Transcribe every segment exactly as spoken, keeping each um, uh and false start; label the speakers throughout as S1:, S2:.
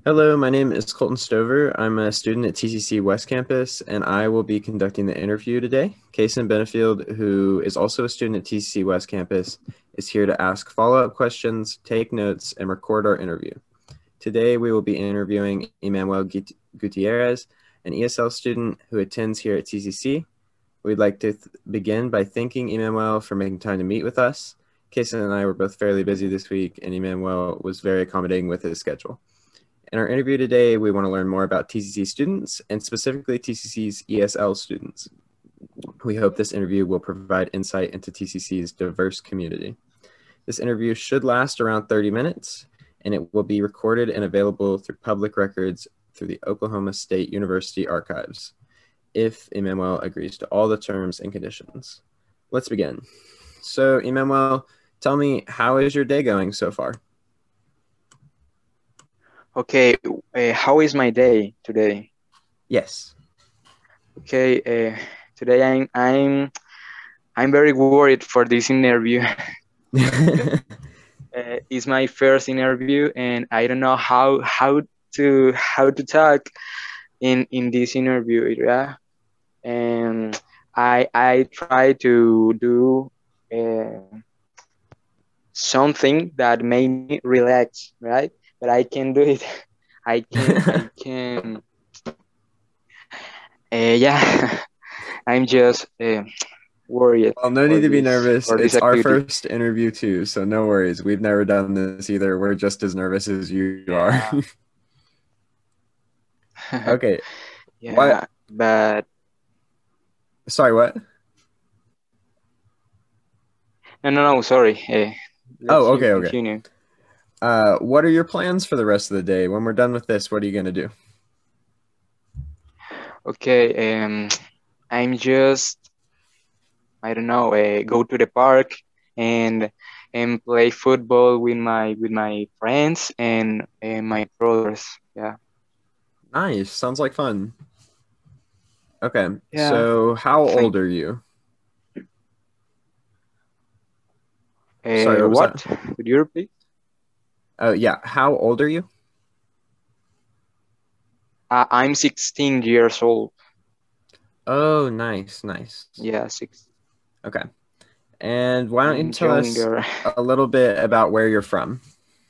S1: Hello, my name is Colton Stover. I'm a student at T C C West Campus, and I will be conducting the interview today. Kason Benefield, who is also a student at T C C West Campus, is here to ask follow-up questions, take notes, and record our interview. Today, we will be interviewing Emmanuel Gutierrez, an E S L student who attends here at T C C. We'd like to begin by thanking Emmanuel for making time to meet with us. Kason and I were both fairly busy this week, and Emmanuel was very accommodating with his schedule. In our interview today, we want to learn more about T C C students and specifically T C C's E S L students. We hope this interview will provide insight into T C C's diverse community. This interview should last around thirty minutes, and it will be recorded and available through public records through the Oklahoma State University archives, if Emmanuel agrees to all the terms and conditions. Let's begin. So Emmanuel, tell me, how is your day going so far?
S2: Okay, uh, how is my day today?
S1: Yes.
S2: Okay, uh, today I'm I'm I'm very worried for this interview. uh, it's my first interview, and I don't know how how to how to talk in in this interview. Yeah, and I I try to do uh, something that made me relax, right? But I can do it. I can I can. Uh, yeah, I'm just uh, worried
S1: Well, no
S2: for
S1: need to be
S2: this
S1: nervous.
S2: for this
S1: It's our
S2: activity.
S1: first interview too, so no worries. We've never done this either. We're just as nervous as you are.
S2: Yeah.
S1: Okay.
S2: Yeah,
S1: What?
S2: but
S1: Sorry, what?
S2: no, no, no. Sorry. Uh,
S1: Oh,
S2: let's you
S1: okay, okay.
S2: continue.
S1: Uh, what are your plans for the rest of the day? When we're done with this, what are you gonna do?
S2: Okay. Um, I'm just I don't know. Uh, go to the park and and play football with my with my friends and, and my brothers. Yeah.
S1: Nice. Sounds like fun. Okay.
S2: Yeah.
S1: So, how
S2: Thank.
S1: old are you? Sorry,
S2: Uh,
S1: what was that?
S2: what? Could you repeat?
S1: Oh, yeah. How old are you?
S2: Uh, I'm sixteen years old.
S1: Oh, nice, nice.
S2: Yeah, six.
S1: Okay. And why don't you
S2: I'm
S1: tell us
S2: younger.
S1: a little bit about where you're from?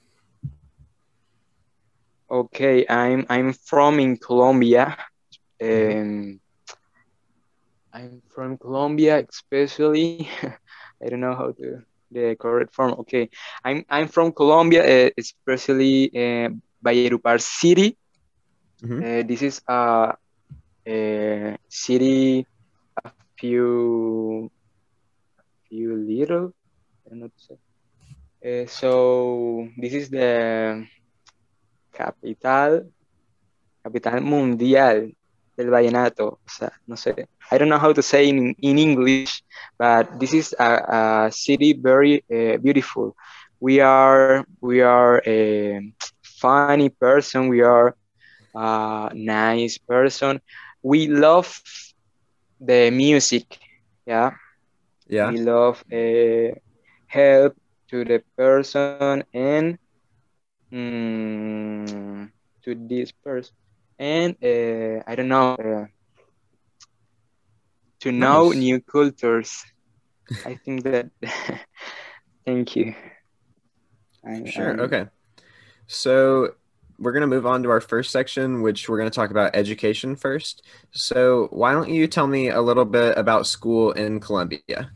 S2: Okay, I'm I'm from in Colombia.
S1: Mhm.
S2: Um, I'm from Colombia, especially. I don't know how to the correct form. Okay, I'm I'm from Colombia, uh, especially uh, Valledupar City.
S1: Mhm.
S2: Uh, this is a, a city a few few little. I don't know to say. Uh, so this is the capital capital mundial del vallenato. O sea, no sé. I don't know how to say in, in English, but this is a, a city very uh, beautiful. We are we are a funny person. We are a nice person. We love the music. Yeah,
S1: Yeah.
S2: we love uh, help to the person and mm, to this person. And uh, I don't know. Uh, to know
S1: Nice.
S2: new cultures. I think that. Thank you. I,
S1: Sure.
S2: I
S1: Okay. So we're going to move on to our first section, which we're going to talk about education first. So why don't you tell me a little bit about school in Colombia?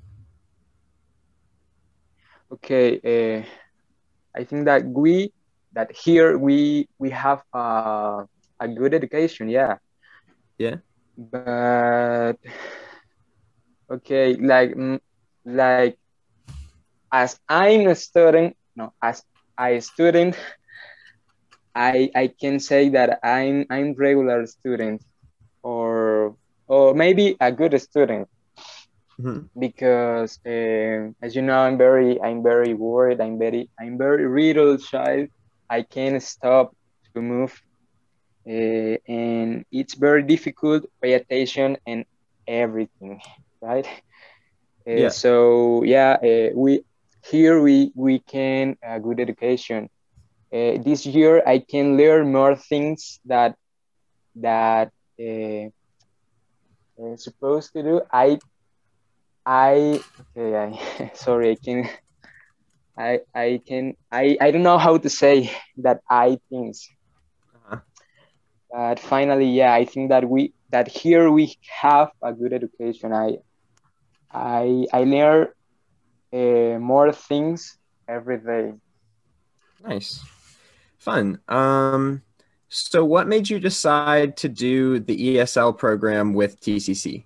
S2: okay. Uh, I think that we that here we we have uh, a good education. Yeah,
S1: Yeah.
S2: but okay, like mm, like as I'm a student, no, as I student, I I can say that I'm I'm regular student or or maybe a good student
S1: Mhm.
S2: because uh, as you know I'm very I'm very worried. I'm very I'm very little child. I can't stop to move, uh, and it's very difficult to pay attention and everything, right? Uh,
S1: Yeah.
S2: so yeah, uh, we here we we can uh, good education. uh, this year I can learn more things that that uh, uh, supposed to do. I I okay. I sorry. I can I I can I I don't know how to say that I things.
S1: Uh-huh.
S2: But finally, yeah, I think that we that here we have a good education. I I I learn uh, more things every day.
S1: Nice. Fun. Um, so what made you decide to do the E S L program with T C C?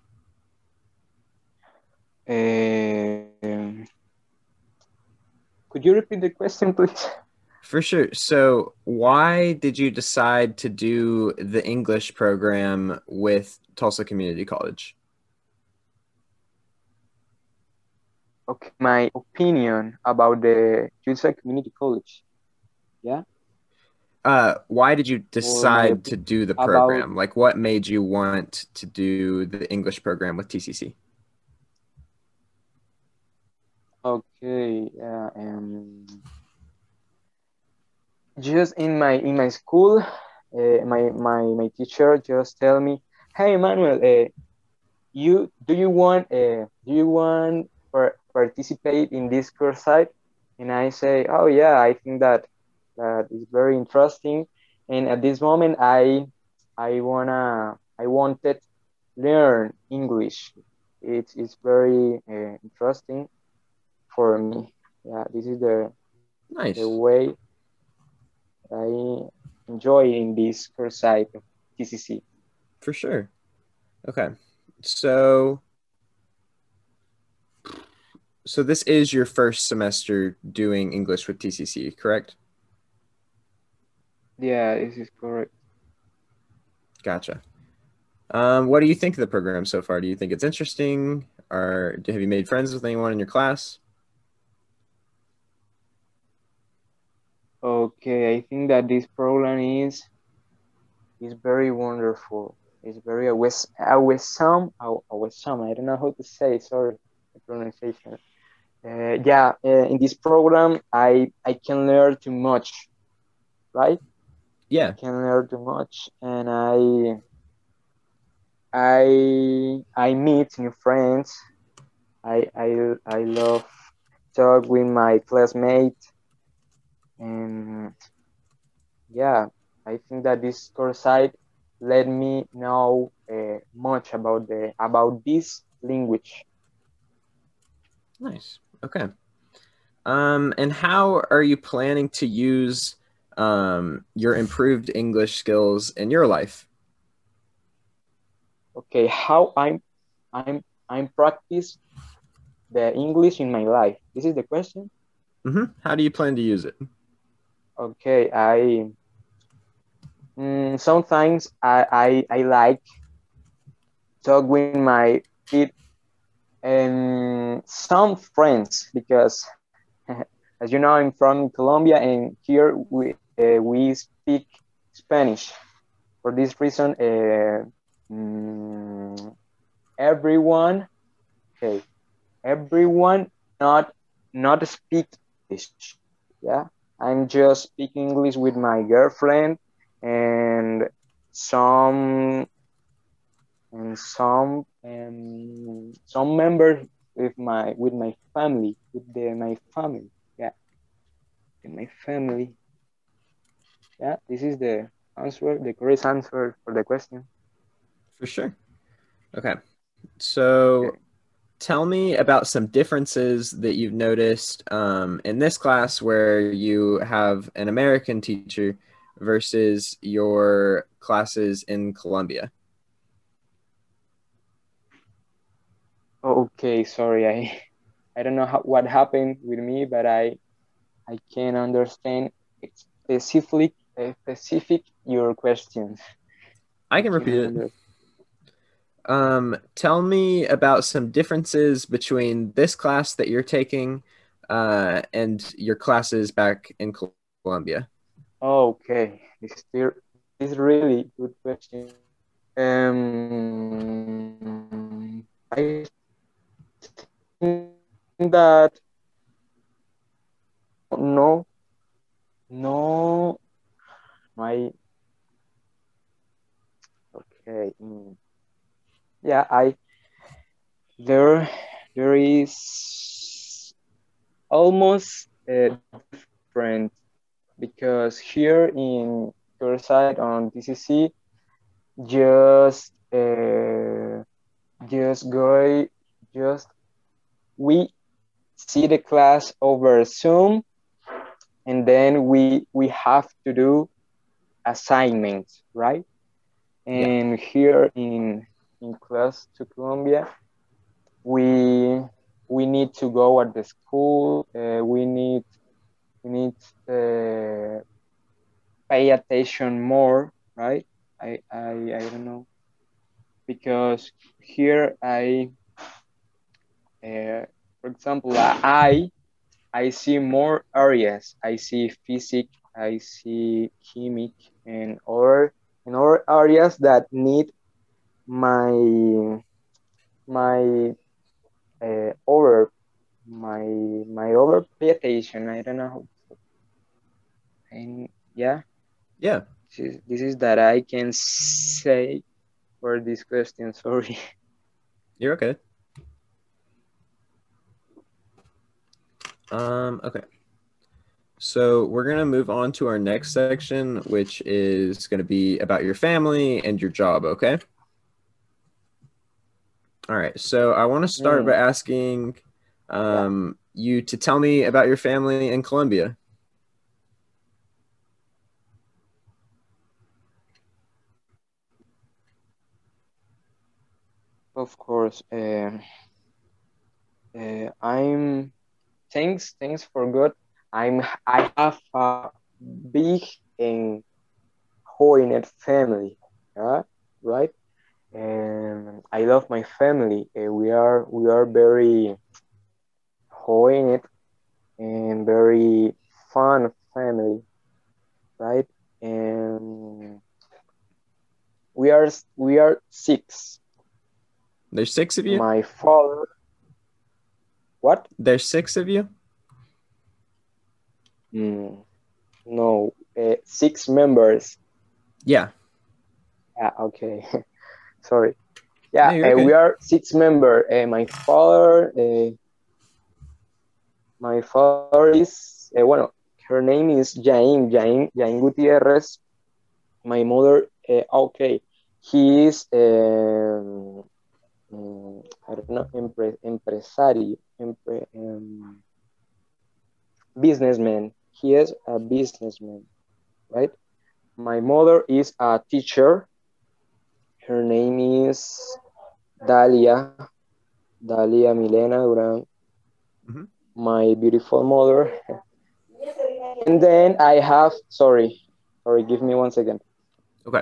S2: Um, could you repeat the question, please?
S1: For sure. So why did you decide to do the English program with Tulsa Community College?
S2: Okay, my opinion about the Tulsa Community College. Yeah,
S1: Uh, why did you
S2: or my
S1: decide to
S2: opinion
S1: do the
S2: about.
S1: program? Like, what made you want to do the English program with T C C?
S2: Okay, yeah, um, just in my in my school, uh, my my my teacher just tell me, "Hey, Manuel, uh, you do you want uh, do you want par- participate in this course site?" And I say, "Oh yeah, I think that that is very interesting." And at this moment, I I wanna I wanted learn English. It's it's very uh, interesting for me. Yeah, this is the the
S1: Nice,
S2: way I enjoy in this course site of T C C.
S1: for sure. Okay, so so this is your first semester doing English with T C C, correct?
S2: Yeah, this is correct.
S1: Gotcha. Um, what do you think of the program so far? Do you think it's interesting? Or have you made friends with anyone in your class?
S2: Okay, I think that this program is is very wonderful. It's very awes- awesome. aw- Awesome. I don't know how to say. Sorry, the pronunciation. Uh, yeah, uh, in this program, I I can learn too much, right? I
S1: Yeah,
S2: can learn too much, and I I I meet new friends. I I I love talk with my classmate, and yeah, I think that this course site let me know uh, much about the about this language.
S1: nice. Okay. Um, and how are you planning to use um, your improved English skills in your life?
S2: Okay, how I'm I'm I'm practice the English in my life. This is the question.
S1: Hmm. How do you plan to use it?
S2: Okay, I mm, sometimes I, I I like talk with my kid and some friends because as you know I'm from Colombia and here we uh, we speak Spanish. For this reason, uh, mm, everyone, okay, everyone not not speak English. Yeah, I'm just speaking English with my girlfriend and some and some um, some members with my with my family with the, my family. Yeah, with my family. Yeah, this is the answer, the correct answer for the question.
S1: For sure. Okay. So
S2: Okay.
S1: tell me about some differences that you've noticed um, in this class where you have an American teacher versus your classes in Colombia.
S2: Okay, sorry, I I don't know how, what happened with me, but I I can understand specific uh, specific your questions.
S1: I
S2: I
S1: can
S2: can
S1: repeat it.
S2: understand.
S1: Um, tell me about some differences between this class that you're taking uh, and your classes back in Colombia.
S2: Okay, this is still this is really good question. Um, I think that no, No, my okay. Mm, yeah, I there there is almost uh, different because here in your side on T C C, just uh, just go just we see the class over Zoom, and then we we have to do assignments, right?
S1: Yeah.
S2: And here in in class to Colombia, we we need to go at the school. Uh, we need we need uh, pay attention more, right? I I I don't know because here I, uh, for example, I I see more areas. I see physics, I see chemic, and other and other areas that need my my uh, over my my over pay attention. I don't know how, and yeah,
S1: Yeah.
S2: this is, this is that I can say for this question. Sorry.
S1: You're okay. Um, okay. So we're going to move on to our next section, which is going to be about your family and your job, okay? All right. So I want to start by
S2: Mm,
S1: asking
S2: yeah,
S1: um, you to tell me about your family in Colombia.
S2: of course. Uh, uh, I'm thanks thanks for God. I'm I have a big and joined family. Yeah, right. And I love my family. Uh, we are we are very joined and very fun family, right? And we are we are six.
S1: There's six of you?
S2: My father, what?
S1: There's six of you?
S2: Mm, no, uh, six members.
S1: Yeah.
S2: Yeah, okay. Sorry.
S1: No,
S2: Yeah,
S1: you're
S2: uh, we
S1: okay.
S2: are six member. Uh, my father, uh, my father is, uh, bueno, her name is Jain, Jain, Jain Gutierrez. My mother, uh, okay, he is, um, um, I don't know, empre, empresario, empre, um, businessman. He is a businessman, right? My mother is a teacher. Her name is Dalia, Dalia Milena Duran,
S1: Mm-hmm.
S2: my beautiful mother. And then I have, sorry, sorry, give me one second.
S1: Okay.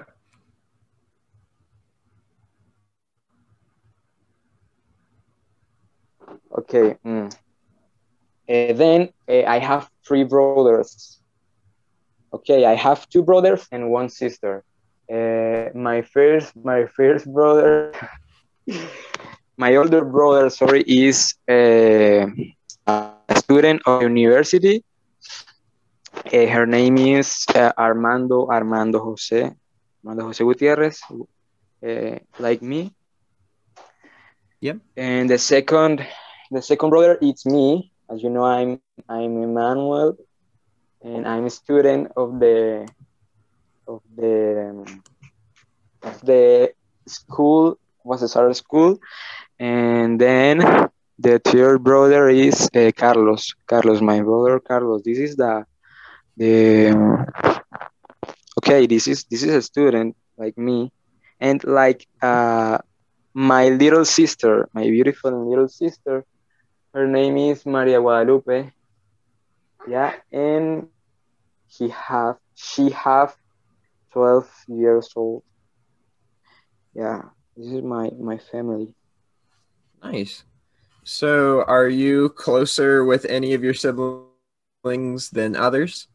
S2: Okay. Mm. Uh, then uh, I have three brothers. Okay, I have two brothers and one sister. Uh, my first, my first brother, my older brother, sorry, is uh, a student of university. Uh, her name is uh, Armando Armando Jose Armando Jose Gutierrez, uh, like me.
S1: Yep.
S2: And the second, the second brother, it's me. As you know, I'm I'm Emmanuel, and I'm a student of the of the of the school, was a charter school. And then the third brother is uh, Carlos. Carlos, my brother Carlos. This is the the okay. This is this is a student like me, and like uh my little sister, my beautiful little sister. Her name is Maria Guadalupe. Yeah, and he have she have twelve years old. Yeah, this is my my family.
S1: Nice. So are you closer with any of your siblings than others?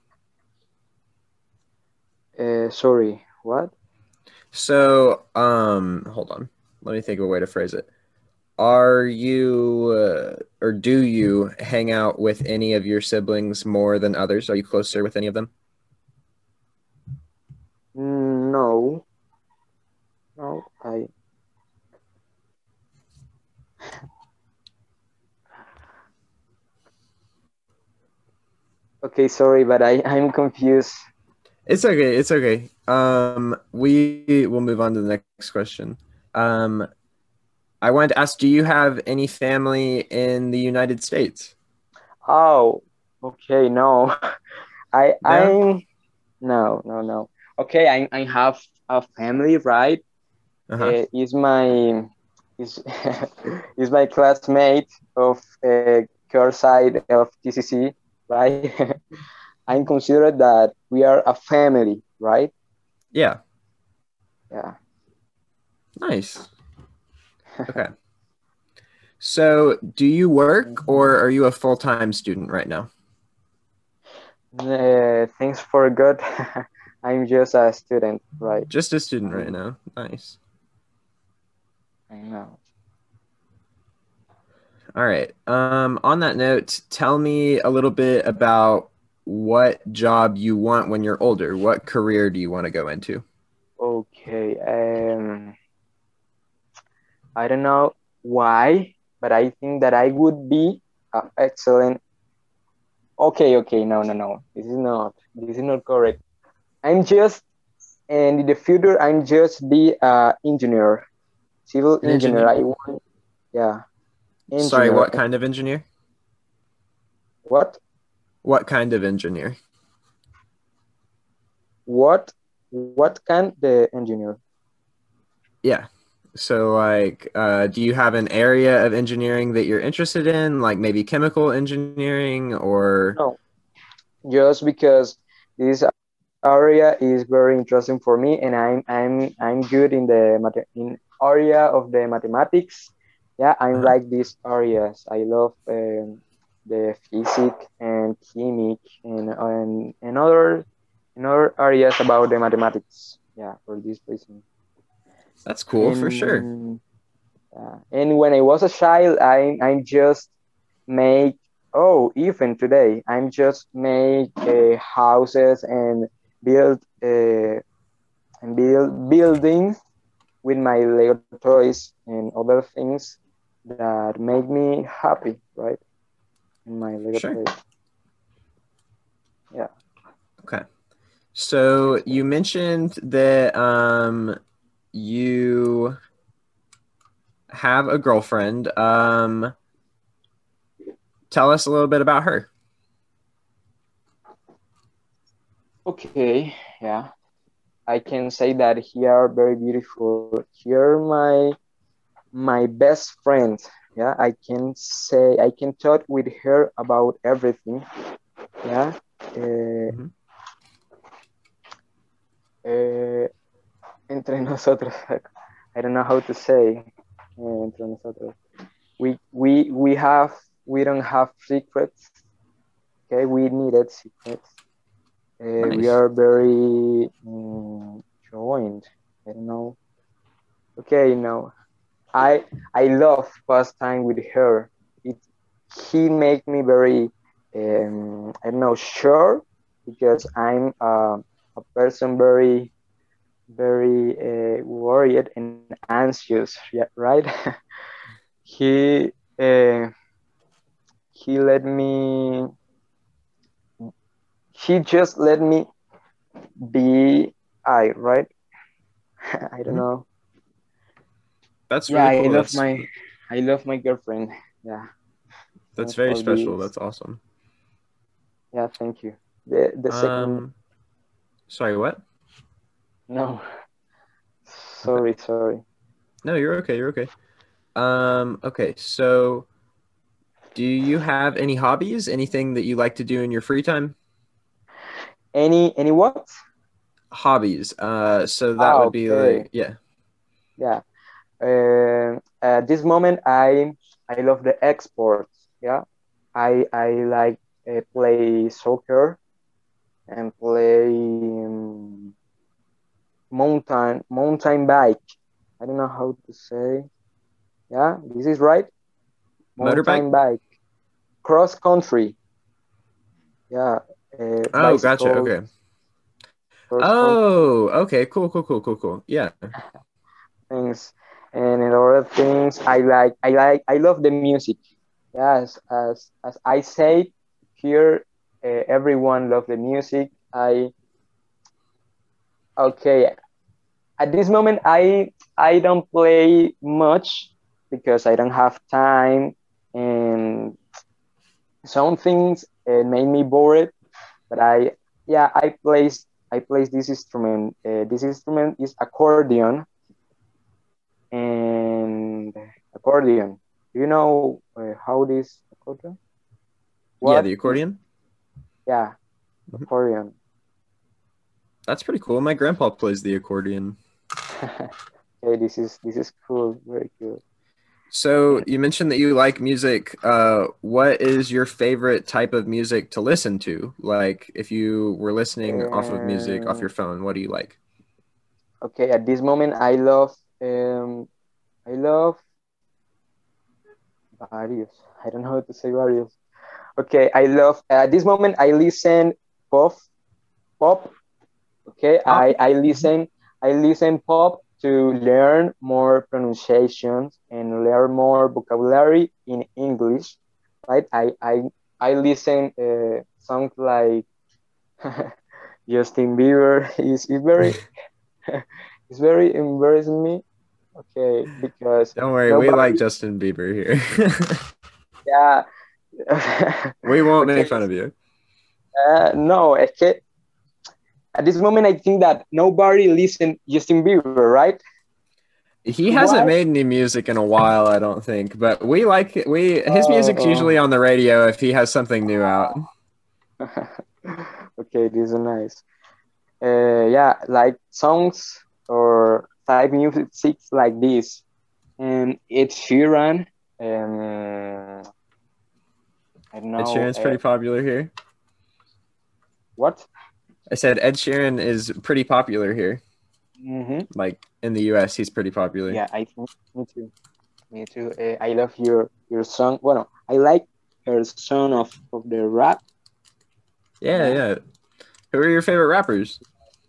S2: Uh, sorry, what?
S1: So, um, hold on. Let me think of a way to phrase it. are you uh, or do you hang out with any of your siblings more than others? Are you closer with any of them?
S2: No, no, I. Okay, sorry, but I I'm confused.
S1: It's okay. It's okay. Um, we will move on to the next question. Um, I wanted to ask, do you have any family in the United States?
S2: Oh, okay, no, I
S1: No?
S2: I'm no, no, no. Okay, I I have a family, right?
S1: Uh-huh.
S2: Uh, is my is is my classmate of uh, care side of T C C, right? I'm considered that we are a family, right?
S1: Yeah.
S2: Yeah.
S1: Nice. Okay. So, do you work
S2: Mhm.
S1: or are you a full-time student right now?
S2: Uh, thanks for God. I'm just a student, right?
S1: Just a student right
S2: I'm,
S1: now. Nice.
S2: I know.
S1: All right. Um, on that note, tell me a little bit about what job you want when you're older. What career do you want to go into?
S2: Okay. Um, I don't know why, but I think that I would be an excellent. Okay, okay, no, no, no. This is not. This is not correct. I'm just, and in the future, I'm just be a engineer, civil
S1: An
S2: engineer.
S1: engineer?
S2: I want, yeah,
S1: Sorry,
S2: engineer.
S1: what kind of engineer?
S2: What?
S1: What kind of engineer?
S2: What? What can the engineer?
S1: Yeah. So, like, uh, do you have an area of engineering that you're interested in, like maybe chemical engineering or?
S2: No, just because this area is very interesting for me, and I'm I'm I'm good in the math in area of the mathematics. Yeah, I
S1: Uh-huh.
S2: like these areas. I love um, the physics and chemic and and and other in other areas about the mathematics. Yeah, for this reason.
S1: That's cool for sure.
S2: And uh, and when I was a child, I I just make oh even today I'm just make uh, houses and build uh, and build buildings with my Lego toys and other things that make me happy, right? In my Lego
S1: Sure.
S2: toys. Yeah.
S1: Okay. So you
S2: Excellent.
S1: mentioned that um you have a girlfriend. Um, tell us a little bit about her.
S2: Okay. Yeah. I can say that here very beautiful. Here my my best friend. Yeah. I can say I can talk with her about everything. Yeah. Uh,
S1: Mhm.
S2: uh, entre nosotros. I don't know how to say uh, entre nosotros. We we we have we don't have secrets. Okay, we needed secrets. Uh, we
S1: Nice.
S2: are very um, joined. I don't know. Okay, no. I I love past time with her. It he make me very um, I don't know sure because I'm uh, a person very very uh, worried and anxious. Yeah, right? he uh, he let me he just let me be I right. I don't
S1: Mhm.
S2: know.
S1: That's
S2: Yeah,
S1: really
S2: I
S1: cool.
S2: love
S1: That's
S2: my I love my girlfriend. Yeah,
S1: that's
S2: thanks
S1: very
S2: for
S1: special.
S2: this.
S1: That's awesome.
S2: Yeah, thank you. The the second
S1: Um, sorry, what?
S2: no,
S1: Okay.
S2: sorry, sorry.
S1: No, you're okay. You're okay. Um, okay. So, do you have any hobbies? Anything that you like to do in your free time?
S2: Any any what?
S1: Hobbies. Uh, so that
S2: Ah,
S1: would be
S2: okay.
S1: like, yeah.
S2: Yeah. Uh, at this moment, I I love the exports. Yeah, I I like uh, play soccer and play um, mountain mountain bike. I don't know how to say. Yeah, this is right.
S1: Motorbike?
S2: Mountain bike, cross country. Yeah, uh,
S1: Oh, gotcha.
S2: bicycle,
S1: Okay.
S2: cross country
S1: Oh, okay. Cool, cool, cool, cool, cool. Yeah.
S2: things, and in other things, I like, I like, I love the music. Yes, as as I said here, uh, everyone love the music. I okay. At this moment, I I don't play much because I don't have time, and some things uh, made me bored. But I yeah I place I place this instrument. Uh, this instrument is accordion, and accordion. Do you know uh, how this accordion?
S1: Yeah,
S2: What
S1: the
S2: is
S1: accordion.
S2: yeah
S1: Mhm.
S2: accordion?
S1: That's pretty cool. My grandpa plays the accordion.
S2: Okay, this is this is cool, very cool.
S1: So you mentioned that you like music. Uh, what is your favorite type of music to listen to? Like, if you were listening off of music off your
S2: Um,
S1: phone, what do you like?
S2: okay, at this moment, I love um, I love various. I don't know how to say various. Okay, I love at this moment I listen pop pop. Okay,
S1: Pop?
S2: I I
S1: Mhm.
S2: listen I listen pop to learn more pronunciations and learn more vocabulary in English. Right? I I I listen uh, songs like Justin Bieber is is very it's very embarrassing me. Okay, because
S1: Don't worry, we like
S2: nobody,
S1: Justin Bieber here.
S2: yeah.
S1: We won't
S2: Okay,
S1: make fun of you.
S2: uh, no, es que at this moment I think that nobody listen Justin Bieber, right?
S1: He hasn't
S2: Why?
S1: made any music in a while, I don't think, but we like we his music's usually
S2: Oh,
S1: on the radio if he has something new out.
S2: okay, this is nice. Uh, yeah, like songs or type music like this, and it's Sheeran. Um, I don't
S1: Ed
S2: know
S1: Sheeran's
S2: uh,
S1: pretty popular here.
S2: what.
S1: I said Ed Sheeran is pretty popular here.
S2: Mm-hmm.
S1: Like in the U S, he's pretty popular.
S2: Yeah, I think me too. Me too. Uh, I love your your song. Well, I like her song of of the rap.
S1: Yeah,
S2: Yeah,
S1: yeah. Who are your favorite rappers?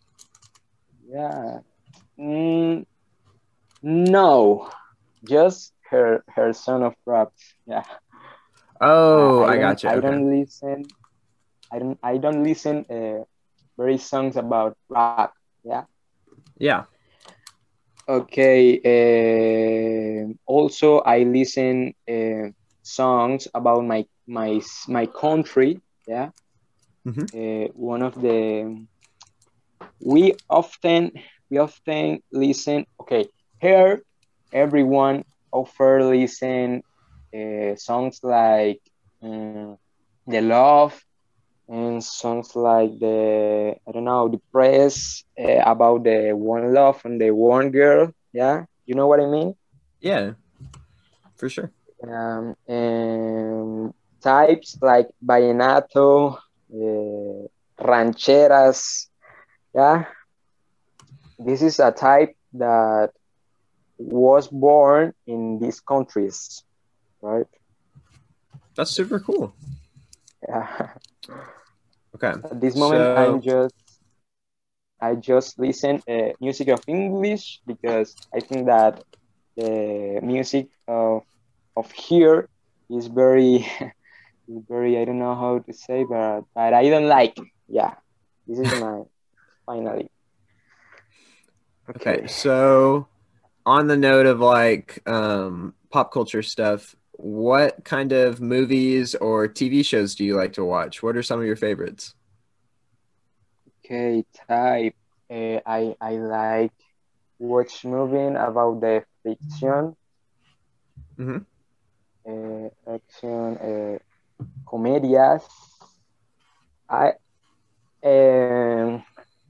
S2: yeah. Mm, no, just her her song of rap. Yeah, I,
S1: Oh,
S2: I
S1: I
S2: don't
S1: gotcha.
S2: I
S1: Okay.
S2: don't listen. I don't I don't listen uh, very songs about rap. Yeah.
S1: Yeah.
S2: Okay. Uh, also, I listen uh, songs about my my my country. Yeah.
S1: Hmm.
S2: Uh, one of the we often we often listen. Okay, here everyone offer listen uh, songs like um, the love, and songs like the I don't know the press uh, about the one love and the one girl. Yeah, you know what I mean.
S1: Yeah, for sure.
S2: Um, and types like vallenato, uh, rancheras. Yeah, this is a type that was born in these countries, right?
S1: That's super cool.
S2: Yeah.
S1: Okay.
S2: At this moment, I'm
S1: So,
S2: just I just listen uh, music of English because I think that the music of of here is very is very I don't know how to say, but but I don't like. Yeah, this is my finally.
S1: okay.
S2: Okay.
S1: So, on the note of like um, pop culture stuff, what kind of movies or T V shows do you like to watch? What are some of your favorites?
S2: Okay, type. Uh, I I like watch movie about the fiction,
S1: Hmm.
S2: uh, action, uh, comedias. I um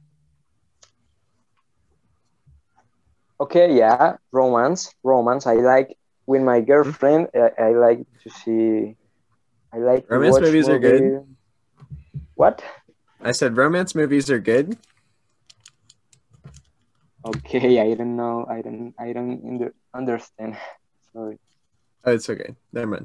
S2: okay, yeah, romance, romance. I like with my girlfriend. I, I like to see. I like to
S1: Romance
S2: watch
S1: movies are good.
S2: movie. What?
S1: I said romance movies are good.
S2: Okay, I don't know. I don't. I don't under, understand. Sorry.
S1: Oh, it's okay. Never mind.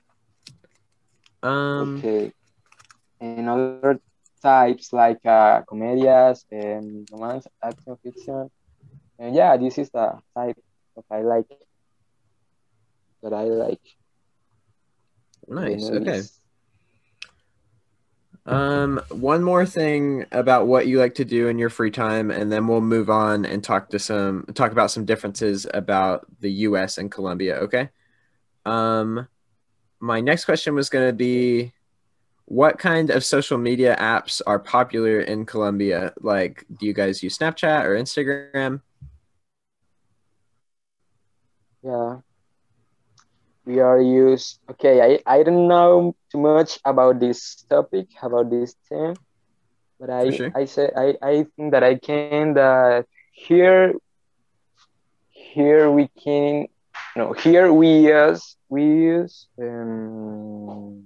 S1: Um,
S2: Okay. And other types like uh, comedias and romance, action, fiction. And yeah, this is the type of I like that I like the
S1: nice. Okay.
S2: movies.
S1: Um, one more thing about what you like to do in your free time, and then we'll move on and talk to some talk about some differences about the U S and Colombia. Okay. Um, my next question was going to be, what kind of social media apps are popular in Colombia? Like, do you guys use Snapchat or Instagram?
S2: Yeah, we are used. Okay, I, I don't know too much about this topic, about this theme, but
S1: For
S2: I
S1: sure.
S2: I say I, I think that I can that here here we can no here we use we use um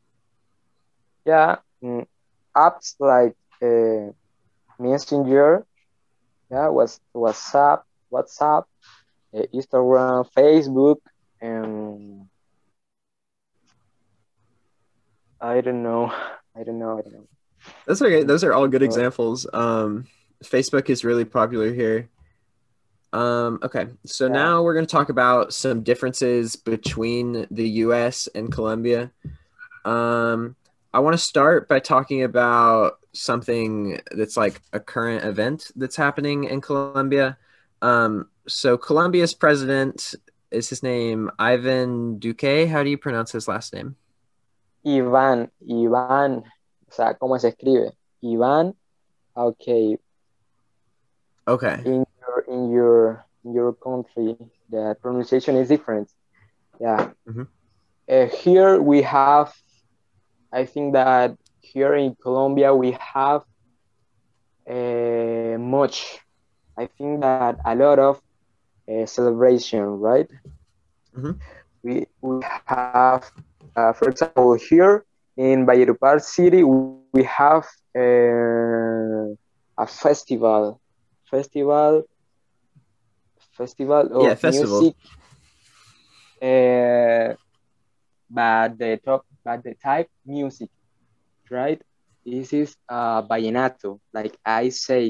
S2: yeah mm, apps like uh, Messenger, yeah, was WhatsApp, WhatsApp, uh, Instagram, Facebook, and I don't know, I don't know, I don't know.
S1: That's okay. Those are all good
S2: But
S1: examples. Um, Facebook is really popular here. Um, okay, so
S2: yeah,
S1: now we're going to talk about some differences between the U S and Colombia. Um, I want to start by talking about something that's like a current event that's happening in Colombia. Um, so Colombia's president, is his name Ivan Duque? How do you pronounce his last name?
S2: Iván, Iván, o sea, ¿cómo se escribe? Iván, okay,
S1: Okay.
S2: in your in your in your country, the pronunciation is different. Yeah,
S1: Mm-hmm.
S2: uh, here we have. I think that here in Colombia we have uh, much. I think that a lot of uh, celebration, right?
S1: Mm-hmm.
S2: We we have, uh, for example, here in Valledupar City, we have uh, a festival, festival, festival
S1: Yeah,
S2: of
S1: festival.
S2: music. Uh, but the top, but the type music, right? This is uh, vallenato, like I say,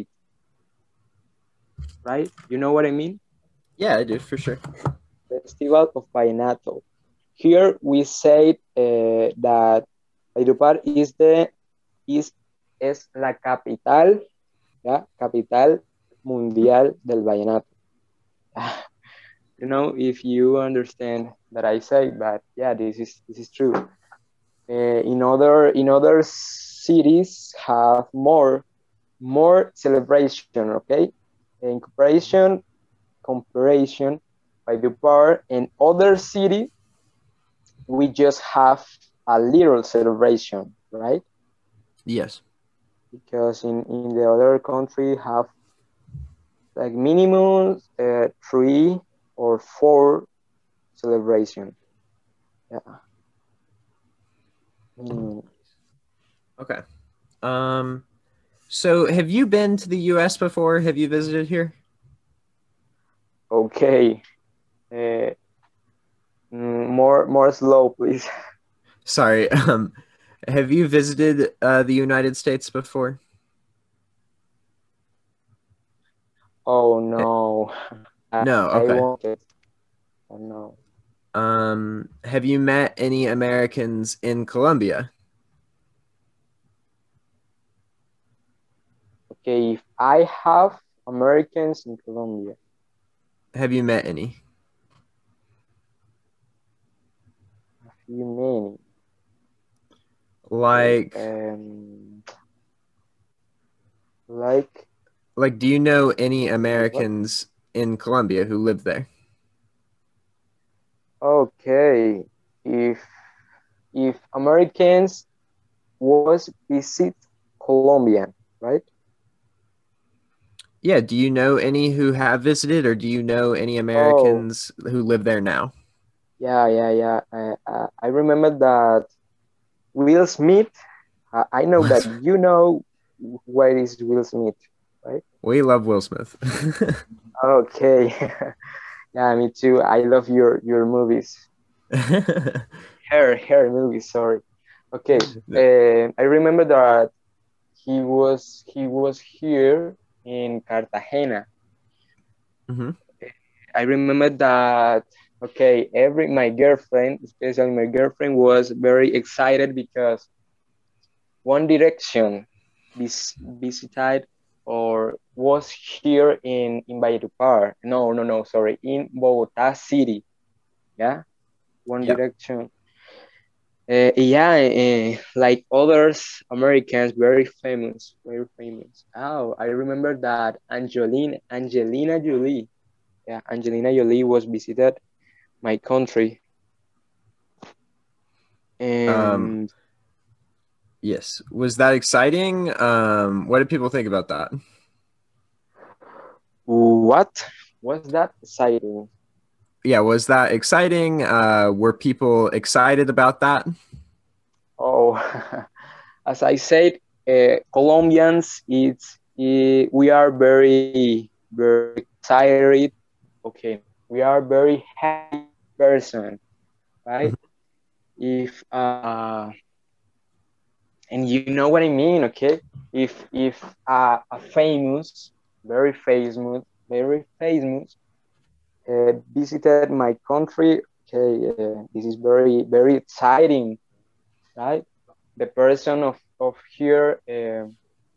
S2: right? You know what I mean?
S1: Yeah, I do for sure.
S2: Festival of Vallenato. Here we say uh, that Valledupar is the is es la capital, yeah, capital mundial del vallenato. I don't know if you understand that I say, but yeah, this is this is true. Uh, in other in other cities have more more celebration, okay? In comparison comparison by the bar and other city, we just have a little celebration, right?
S1: Yes.
S2: Because in, in the other country have like minimum uh, three or four celebration. Yeah, minimum.
S1: Okay. Um, so have you been to the U S before? Have you visited here?
S2: Okay. Uh, mm, more more slow, please.
S1: Sorry. Um, have you visited uh, the United States before?
S2: Oh
S1: Eh,
S2: no, I,
S1: No.
S2: I
S1: Okay.
S2: wanted. Oh no.
S1: Um, have you met any Americans in Colombia?
S2: Okay, if I have Americans in Colombia,
S1: Have you met any?
S2: a few many. Okay,
S1: Like,
S2: um, like
S1: like, do you know any
S2: like what?
S1: Americans in Colombia who live there?
S2: Okay, if if Americans was visit Colombia, right?
S1: Yeah. Do you know any who have visited, or do you know any
S2: Oh,
S1: Americans who live there now?
S2: yeah, yeah, yeah. I uh, I remember that Will Smith. Uh, I know that you know where is Will Smith, right?
S1: We love Will Smith.
S2: Okay. Yeah, me too. I love your your movies. Her her movies. Sorry. Okay. Uh, I remember that he was he was here in Cartagena.
S1: Mm-hmm.
S2: I remember that. Okay, every my girlfriend, especially my girlfriend, was very excited because One Direction vis- visited or was here in in Valledupar. No, no, no. Sorry, in Bogota City. Yeah, One
S1: Yeah.
S2: Direction. Uh, yeah, uh, like others Americans, very famous, very famous. Oh, I remember that Angelina Angelina Jolie. Yeah, Angelina Jolie was visited my country,
S1: Um,
S2: and
S1: yes. Was that exciting? Um, what did people think about that?
S2: what was that exciting?
S1: Yeah, was that exciting? Uh, were people excited about that?
S2: Oh, as I said, uh, Colombians, it's eh, we are very very excited. Okay, we are very happy person, right? If uh, and you know what I mean, okay? If if uh, a famous, very famous, very famous uh, visited my country, okay, uh, this is very very exciting, right? The person of of here. Uh,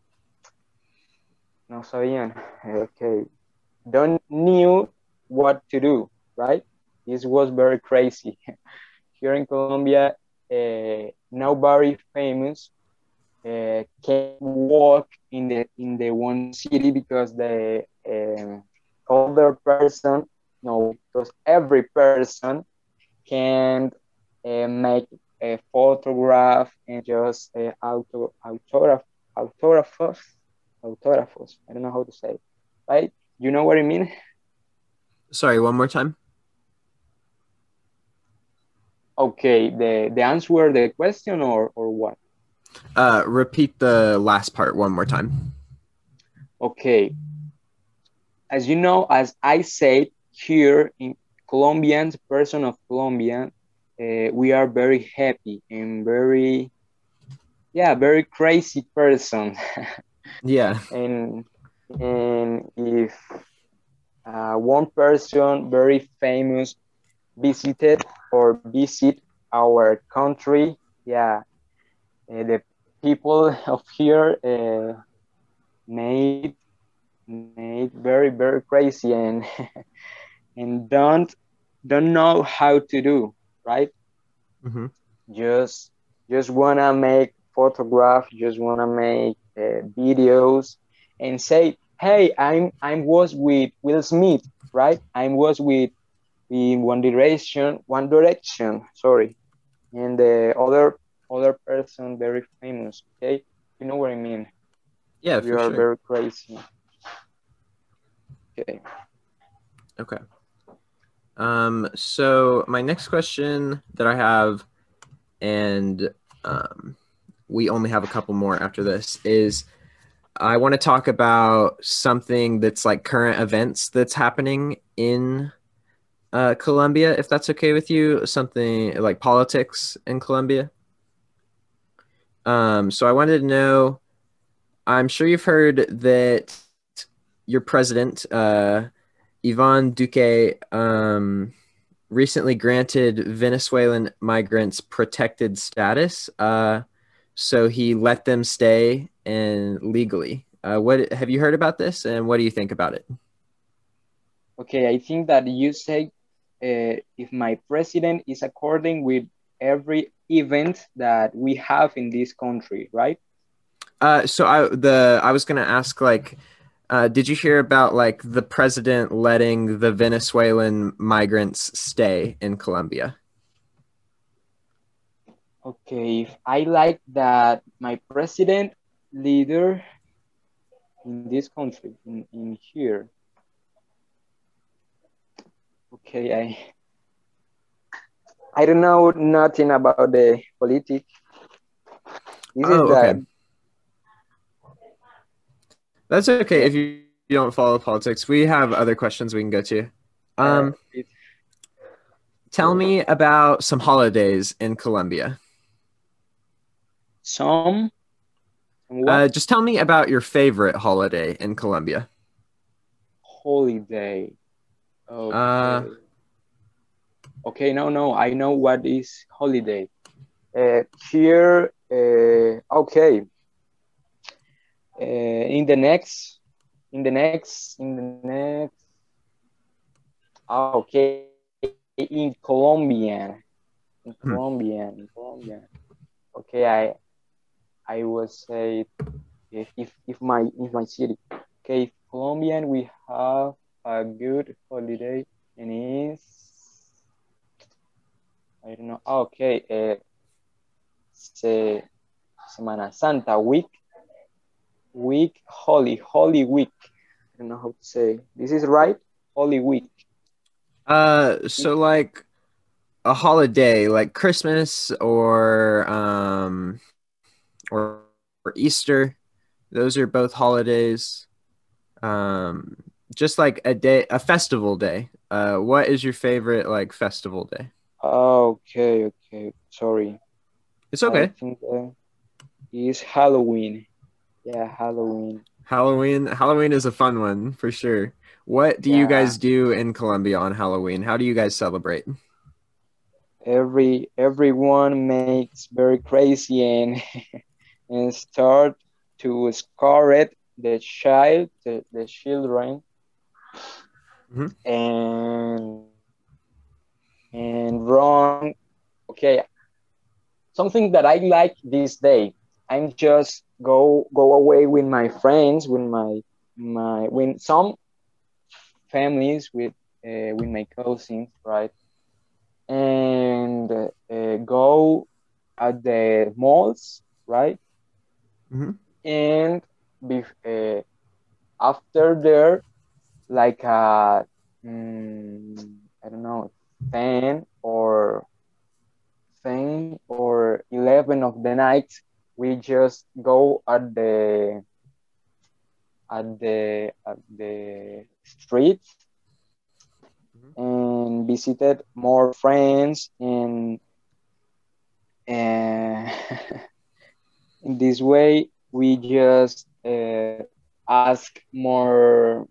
S2: no sabían, okay, don't knew what to do, right? This was very crazy. Here in Colombia, uh, nobody famous uh, can walk in the in the one city because the um, older person, no, because every person can uh, make a photograph and just uh, auto autograph autographos autographos. I don't know how to say it, right? You know what I mean?
S1: Sorry, one more time.
S2: Okay, the the answer the question or or what?
S1: Uh, repeat the last part one more time.
S2: Okay, as you know, as I said here in Colombians, person of Colombia, uh, we are very happy and very, yeah, very crazy person.
S1: Yeah.
S2: and and if uh, one person very famous visited or visit our country, yeah, uh, the people of here uh, made made very very crazy and and don't don't know how to do, right?
S1: Mm-hmm.
S2: just just wanna make photograph, just wanna make uh, videos and say, hey, i'm i was with Will Smith, right? I was with in one direction one direction sorry, and the other other person very famous, okay? You know what I mean?
S1: Yeah,
S2: We
S1: for
S2: are
S1: sure.
S2: very crazy. Okay.
S1: Okay. Um, so my next question that I have, and um, we only have a couple more after this, is I want to talk about something that's like current events that's happening in uh, Colombia, if that's okay with you, something like politics in Colombia. Um, so I wanted to know, I'm sure you've heard that your president, uh, Ivan Duque, um, recently granted Venezuelan migrants protected status. Uh, so he let them stay and legally. Uh, what have you heard about this, and what do you think about it?
S2: Okay, I think that you say uh, if my president is according with every event that we have in this country, right?
S1: Uh, so I the I was gonna ask like, uh, did you hear about like the president letting the Venezuelan migrants stay in Colombia?
S2: Okay, if I like that my president leader in this country, in, in here, okay, I I don't know nothing about the politics. This is
S1: Oh, okay.
S2: the
S1: That's okay
S2: yeah.
S1: if you, you don't follow politics. We have other questions we can go to.
S2: Uh,
S1: Um,
S2: it,
S1: tell me about some holidays in Colombia.
S2: some, some what?
S1: Uh, just tell me about your favorite holiday in Colombia.
S2: Holiday.
S1: Uh,
S2: Okay. Okay, no, no, I know what is holiday. Uh, here, uh, okay. Uh, in the next, in the next, in the next. ah, Okay, in Colombian, in
S1: hmm.
S2: Colombian, in Colombian. Okay, I, I will say if, if, if my, if my city. Okay, Colombian, we have a good holiday, and it's I don't know. Ah, Okay, uh, se, Semana Santa week, week, Holy, Holy week. I don't know how to say. This is right? Holy week.
S1: Uh, so like a holiday like Christmas or um or, or Easter. Those are both holidays. Um, just like a day, a festival day. Uh, what is your favorite like festival day?
S2: Okay, okay. Sorry.
S1: It's
S2: I
S1: okay.
S2: think uh, it's Halloween. Yeah, Halloween.
S1: Halloween. Halloween is a fun one for sure. What do you
S2: Yeah,
S1: guys do in Colombia on Halloween? How do you guys celebrate?
S2: every everyone makes very crazy and and start to score it the child, the, the children,
S1: Hmm.
S2: and and run. Okay, something that I like this day. I'm just go go away with my friends, with my my with some families, with uh, with my cousins, right? And uh, go at the malls, right?
S1: Hmm.
S2: And be, uh, after there, like a mm, I don't know, ten or ten or eleven of the night, we just go at the at the at the street and visited more friends, and and in this way we just uh, ask more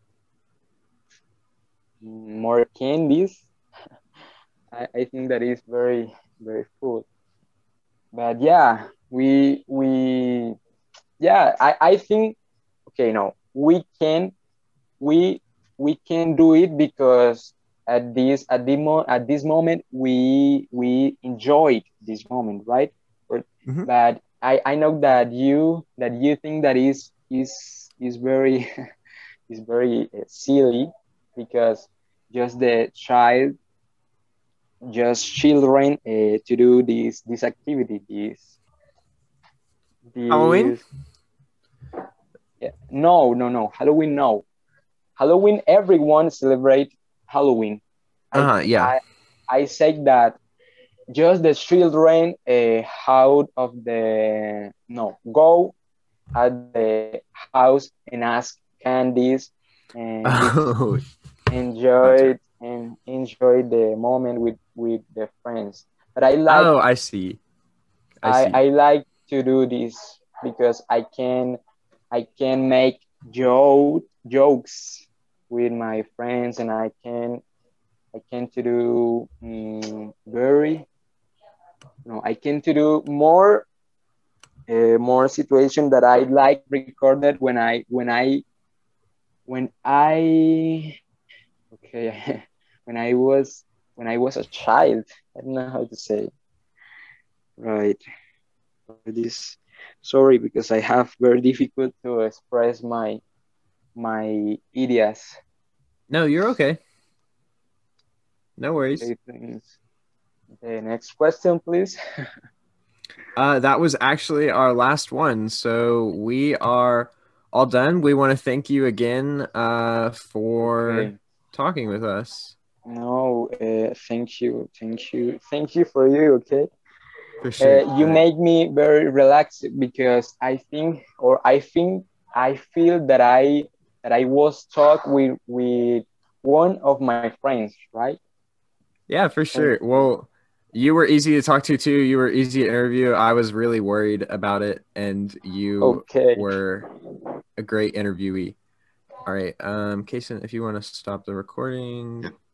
S2: more candies. I, I think that is very very cool. But yeah, we we yeah I, I think okay no we can we we can do it because at this at the mo- at this moment we we enjoyed this moment, right? Or-
S1: Hmm.
S2: but I I know that you that you think that is is is very is very uh, silly because just the child just children uh, to do this this activity this
S1: Halloween?
S2: this yeah, no no no Halloween, no. Halloween, everyone celebrate Halloween. I
S1: Uh-huh, yeah.
S2: I I say that just the children uh, out of the no go at the house and ask candies and just
S1: Oh, that's
S2: enjoy
S1: right.
S2: it and enjoy the moment with with the friends. But I like
S1: Oh, I see. I
S2: I
S1: see.
S2: I like to do this because I can I can make joke jokes with my friends, and I can I can to do um, very no I can to do more uh, more situation that I like recorded when I when I when I okay when I was when I was a child. I don't know how to say right this. Sorry, because I have very difficult to express my my ideas.
S1: No, you're okay. No worries.
S2: Okay, thanks. The next question, please.
S1: Uh, that was actually our last one. So we are all done. We want to thank you again uh, for
S2: Okay.
S1: talking with us.
S2: No, uh, thank you, thank you, thank you for you. Okay,
S1: For sure.
S2: uh, you
S1: Uh,
S2: make me very relaxed because I think, or I think, I feel that I that I was talk with with one of my friends, right?
S1: Yeah, for sure. Well, you were easy to talk to too. You were easy to interview. I was really worried about it, and you
S2: Okay.
S1: were a great interviewee. All right, um, Kason, if you want to stop the recording.